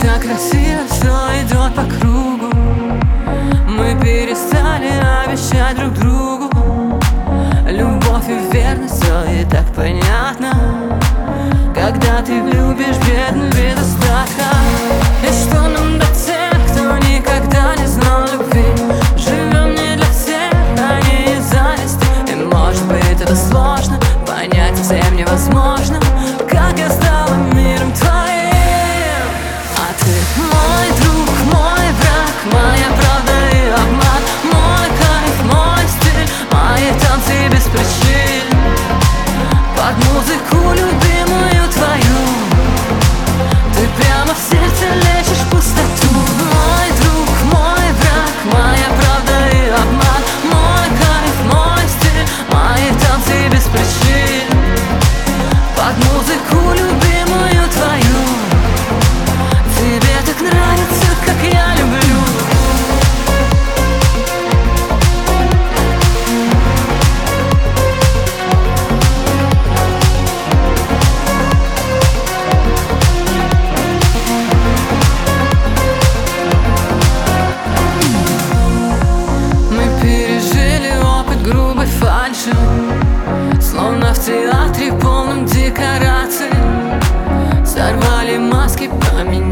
так красиво все идет по кругу. Мы перестали обещать друг другу любовь и верность, все и так понятно. Когда ты любишь бедно, без остатка. И что нам до тех, кто никогда не знал любви? Живем не для всех, а не из зависти. И может быть это сложно понять, совсем невозможно, как я стала миром твоим. А ты мой друг, мой враг, моя правда и обман, мой кайф, мой стиль, мои танцы без причин. Под музыку любимую твою ты прямо в сердце лечишь пустоту. Мой друг, мой враг, моя правда и обман, мой кайф, мой стиль, мои танцы без причин. Под музыку любимую твою тебе так нравится, как я люблю. Грубой фальши, словно в театре полном декораций. Сорвали маски, поменяли